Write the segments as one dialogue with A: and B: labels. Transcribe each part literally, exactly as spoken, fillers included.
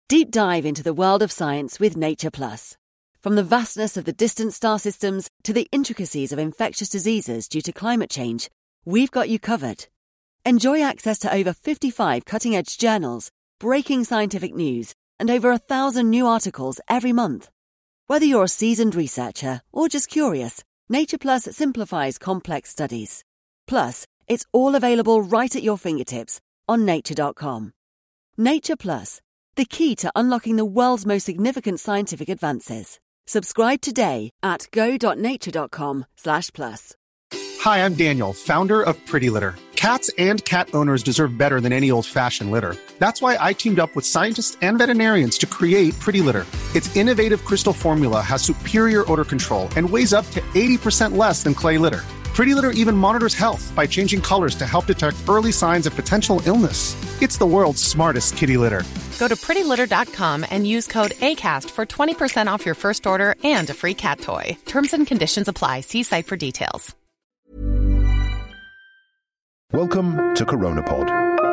A: Deep dive into the world of science with Nature Plus. From the vastness of the distant star systems to the intricacies of infectious diseases due to climate change, we've got you covered. Enjoy access to over fifty-five cutting-edge journals, breaking scientific news, and over a thousand new articles every month. Whether you're a seasoned researcher or just curious, Nature Plus simplifies complex studies. Plus, it's all available right at your fingertips on nature dot com. Nature Plus, the key to unlocking the world's most significant scientific advances. Subscribe today at go.nature.com slash plus.
B: Hi, I'm Daniel, founder of Pretty Litter. Cats and cat owners deserve better than any old-fashioned litter. That's why I teamed up with scientists and veterinarians to create Pretty Litter. Its innovative crystal formula has superior odor control and weighs up to eighty percent less than clay litter. Pretty Litter even monitors health by changing colors to help detect early signs of potential illness. It's the world's smartest kitty litter.
C: Go to pretty litter dot com and use code ACAST for twenty percent off your first order and a free cat toy. Terms and conditions apply. See site for details.
D: Welcome to CoronaPod.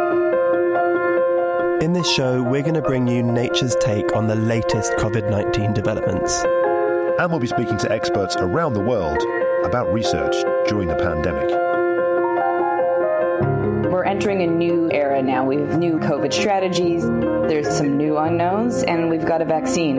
E: In this show, we're going to bring you nature's take on the latest covid nineteen developments.
D: And we'll be speaking to experts around the world about research during the pandemic.
F: We're entering a new era now. We have new COVID strategies, there's some new unknowns, and we've got a vaccine.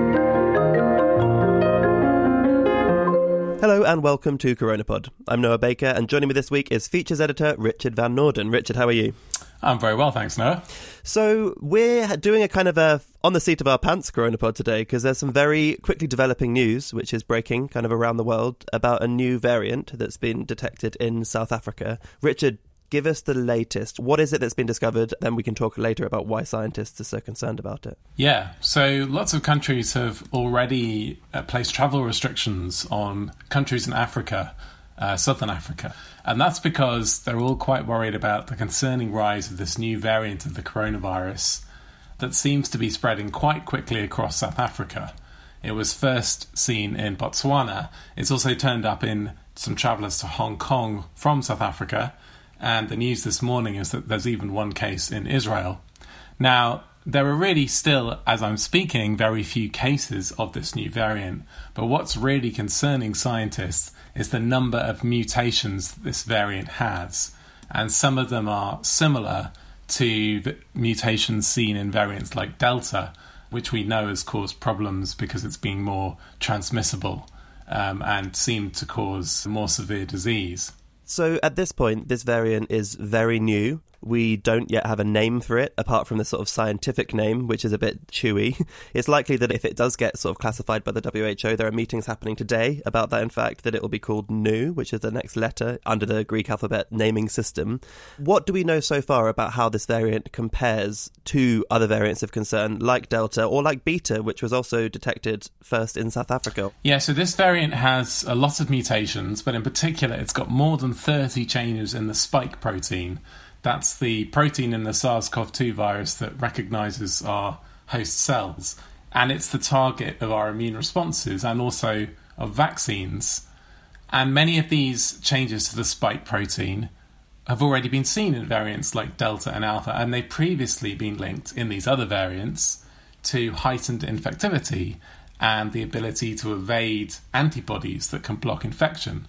E: Hello and welcome to CoronaPod. I'm Noah Baker, and joining me this week is features editor Richard Van Noorden. Richard, how are you?
G: I'm very well, thanks, Noah.
E: So we're doing a kind of a on the seat of our pants CoronaPod today because there's some very quickly developing news which is breaking kind of around the world about a new variant that's been detected in South Africa. Richard, give us the latest. What is it that's been discovered? Then we can talk later about why scientists are so concerned about it.
G: Yeah, so lots of countries have already uh, placed travel restrictions on countries in Africa, uh, southern Africa. And that's because they're all quite worried about the concerning rise of this new variant of the coronavirus that seems to be spreading quite quickly across South Africa. It was first seen in Botswana. It's also turned up in some travellers to Hong Kong from South Africa. And the news this morning is that there's even one case in Israel. Now, there are really still, as I'm speaking, very few cases of this new variant. But what's really concerning scientists is the number of mutations this variant has. And some of them are similar to the mutations seen in variants like Delta, which we know has caused problems because it's being more transmissible um, and seemed to cause more severe disease.
E: So at this point, this variant is very new. We don't yet have a name for it, apart from the sort of scientific name, which is a bit chewy. It's likely that if it does get sort of classified by the W H O, there are meetings happening today about that, in fact, that it will be called Nu, which is the next letter under the Greek alphabet naming system. What do we know so far about how this variant compares to other variants of concern, like Delta or like Beta, which was also detected first in South Africa?
G: Yeah, so this variant has a lot of mutations, but in particular, it's got more than thirty changes in the spike protein. That's the protein in the SARS-C o V two virus that recognises our host cells. And it's the target of our immune responses and also of vaccines. And many of these changes to the spike protein have already been seen in variants like Delta and Alpha, and they've previously been linked in these other variants to heightened infectivity and the ability to evade antibodies that can block infection.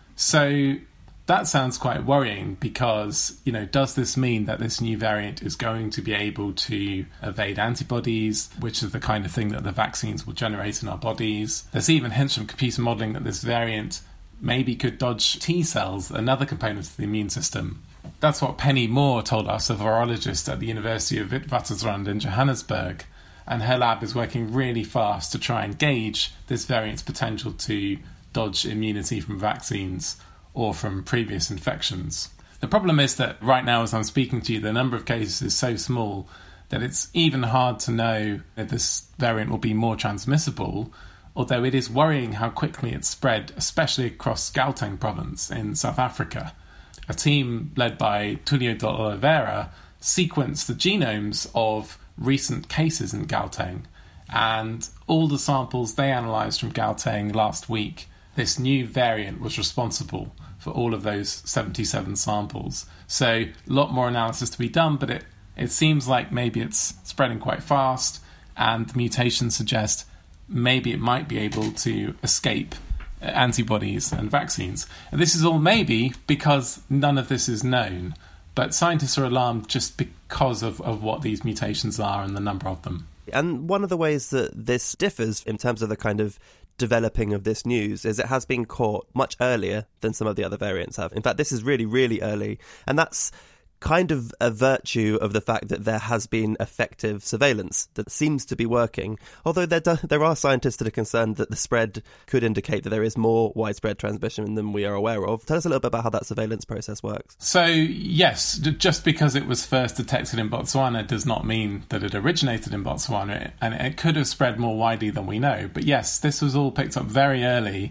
G: So that sounds quite worrying because, you know, does this mean that this new variant is going to be able to evade antibodies, which is the kind of thing that the vaccines will generate in our bodies? There's even hints from computer modelling that this variant maybe could dodge T cells, another component of the immune system. That's what Penny Moore told us, a virologist at the University of Witwatersrand in Johannesburg. And her lab is working really fast to try and gauge this variant's potential to dodge immunity from vaccines or from previous infections. The problem is that right now, as I'm speaking to you, the number of cases is so small that it's even hard to know if this variant will be more transmissible, although it is worrying how quickly it's spread, especially across Gauteng province in South Africa. A team led by Tulio de Oliveira sequenced the genomes of recent cases in Gauteng, and all the samples they analysed from Gauteng last week, this new variant was responsible for all of those seventy-seven samples. So a lot more analysis to be done, but it, it seems like maybe it's spreading quite fast. and the mutations suggest maybe it might be able to escape antibodies and vaccines. And this is all maybe because none of this is known, but scientists are alarmed just because of, of what these mutations are and the number of them.
E: And one of the ways that this differs in terms of the kind of developing of this news is it has been caught much earlier than some of the other variants have. In fact, this is really, really early, and that's kind of a virtue of the fact that there has been effective surveillance that seems to be working, although there do, there are scientists that are concerned that the spread could indicate that there is more widespread transmission than we are aware of. Tell us a little bit about how that surveillance process works.
G: So, yes, just because it was first detected in Botswana does not mean that it originated in Botswana, and it could have spread more widely than we know. But yes, this was all picked up very early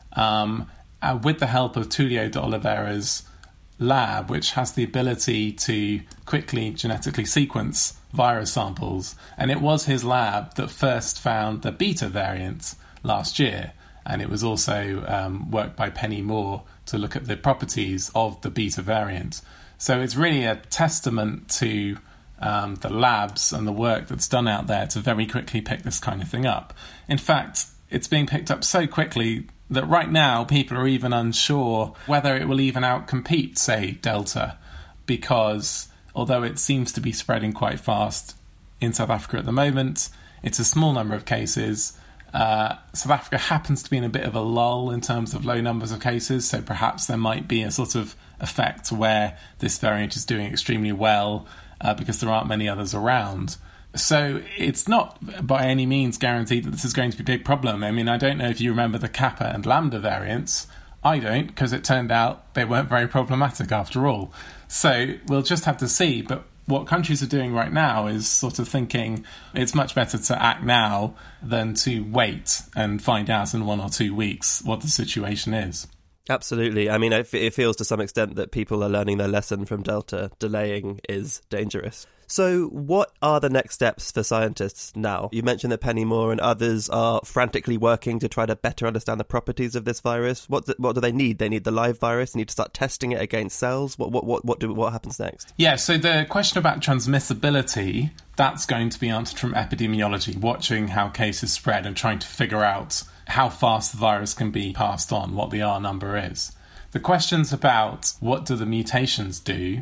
G: um, uh, with the help of Tulio de Oliveira's lab, which has the ability to quickly genetically sequence virus samples. And it was his lab that first found the beta variant last year. And it was also um, work by Penny Moore to look at the properties of the beta variant. So it's really a testament to um, the labs and the work that's done out there to very quickly pick this kind of thing up. In fact, it's being picked up so quickly that right now people are even unsure whether it will even outcompete, say, Delta, because although it seems to be spreading quite fast in South Africa at the moment, it's a small number of cases. Uh, South Africa happens to be in a bit of a lull in terms of low numbers of cases, so perhaps there might be a sort of effect where this variant is doing extremely well uh, because there aren't many others around. So it's not by any means guaranteed that this is going to be a big problem. I mean, I don't know if you remember the Kappa and Lambda variants. I don't, because it turned out they weren't very problematic after all. So we'll just have to see. But what countries are doing right now is sort of thinking it's much better to act now than to wait and find out in one or two weeks what the situation is.
E: Absolutely. I mean, it feels to some extent that people are learning their lesson from Delta. Delaying is dangerous. So what are the next steps for scientists now? You mentioned that Penny Moore and others are frantically working to try to better understand the properties of this virus. What do, what do they need? They need the live virus? They need to start testing it against cells? What what what what, do, what happens next?
G: Yeah, so the question about transmissibility, that's going to be answered from epidemiology, watching how cases spread and trying to figure out how fast the virus can be passed on, what the R number is. The questions about what do the mutations do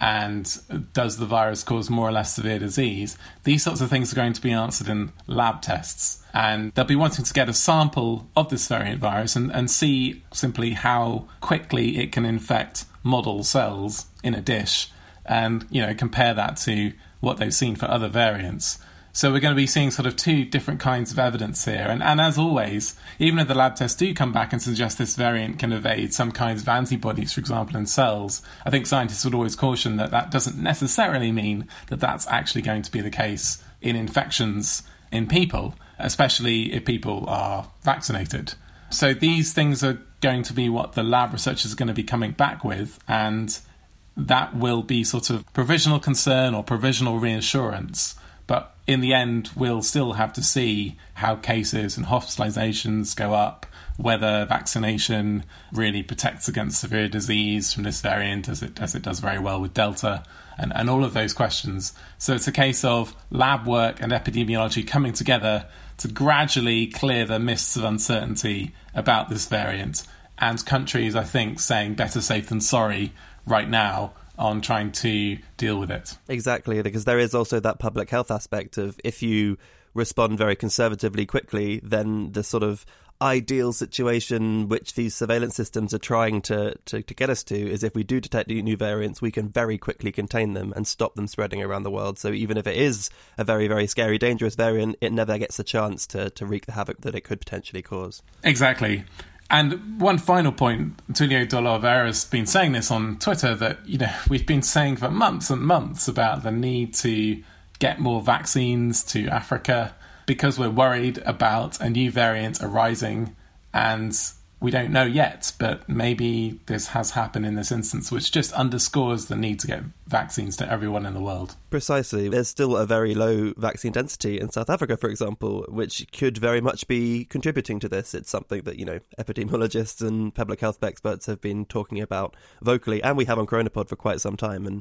G: and does the virus cause more or less severe disease, these sorts of things are going to be answered in lab tests. And they'll be wanting to get a sample of this variant virus and, and see simply how quickly it can infect model cells in a dish and, you know, compare that to what they've seen for other variants. So we're going to be seeing sort of two different kinds of evidence here. And, and as always, even if the lab tests do come back and suggest this variant can evade some kinds of antibodies, for example, in cells, I think scientists would always caution that that doesn't necessarily mean that that's actually going to be the case in infections in people, especially if people are vaccinated. So these things are going to be what the lab researchers are going to be coming back with, and that will be sort of provisional concern or provisional reassurance. But in the end, we'll still have to see how cases and hospitalizations go up, whether vaccination really protects against severe disease from this variant as it as it does very well with Delta, and, and all of those questions. So it's a case of lab work and epidemiology coming together to gradually clear the mists of uncertainty about this variant, and countries, I think, saying better safe than sorry right now on trying to deal with it.
E: Exactly, because there is also that public health aspect of if you respond very conservatively quickly, then the sort of ideal situation which these surveillance systems are trying to, to, to get us to is if we do detect new variants, we can very quickly contain them and stop them spreading around the world. So even if it is a very, very scary, dangerous variant, it never gets a chance to, to wreak the havoc that it could potentially cause.
G: Exactly. And one final point, Tulio de Oliveira has been saying this on Twitter, that, you know, we've been saying for months and months about the need to get more vaccines to Africa because we're worried about a new variant arising, and we don't know yet, but maybe this has happened in this instance, which just underscores the need to get vaccines to everyone in the world.
E: Precisely. There's still a very low vaccine density in South Africa, for example, which could very much be contributing to this. It's something that, you know, epidemiologists and public health experts have been talking about vocally, and we have on Coronapod for quite some time. And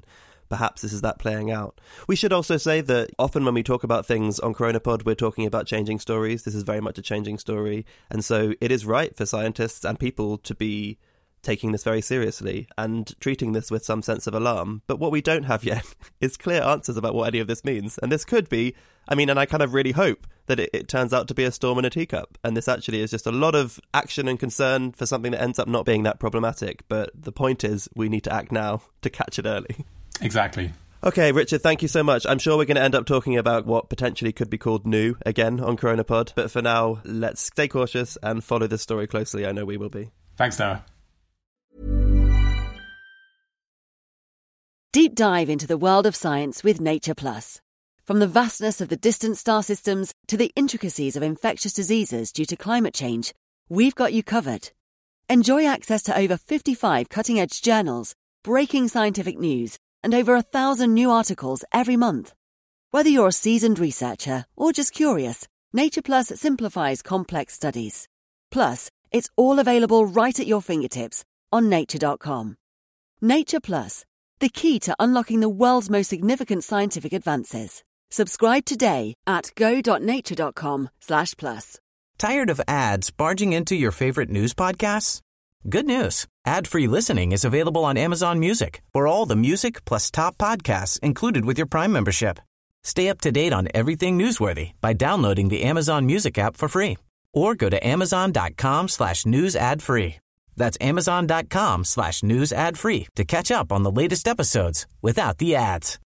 E: perhaps this is that playing out. We should also say that often when we talk about things on CoronaPod, we're talking about changing stories. This is very much a changing story. And so it is right for scientists and people to be taking this very seriously and treating this with some sense of alarm. But what we don't have yet is clear answers about what any of this means. And this could be, I mean, and I kind of really hope that it, it turns out to be a storm in a teacup. And this actually is just a lot of action and concern for something that ends up not being that problematic. But the point is, we need to act now to catch it early.
G: Exactly.
E: Okay, Richard, thank you so much. I'm sure we're going to end up talking about what potentially could be called new again on CoronaPod. But for now, let's stay cautious and follow this story closely. I know we will be.
G: Thanks, Noah.
A: Deep dive into the world of science with Nature Plus. From the vastness of the distant star systems to the intricacies of infectious diseases due to climate change, we've got you covered. Enjoy access to over fifty-five cutting-edge journals, breaking scientific news, and over a thousand new articles every month. Whether you're a seasoned researcher or just curious, Nature Plus simplifies complex studies. Plus, it's all available right at your fingertips on nature dot com. Nature Plus, the key to unlocking the world's most significant scientific advances. Subscribe today at go.nature.com slash plus.
H: Tired of ads barging into your favorite news podcasts? Good news. Ad-free listening is available on Amazon Music for all the music plus top podcasts included with your Prime membership. Stay up to date on everything newsworthy by downloading the Amazon Music app for free or go to amazon.com slash news ad free. That's amazon.com slash news ad free to catch up on the latest episodes without the ads.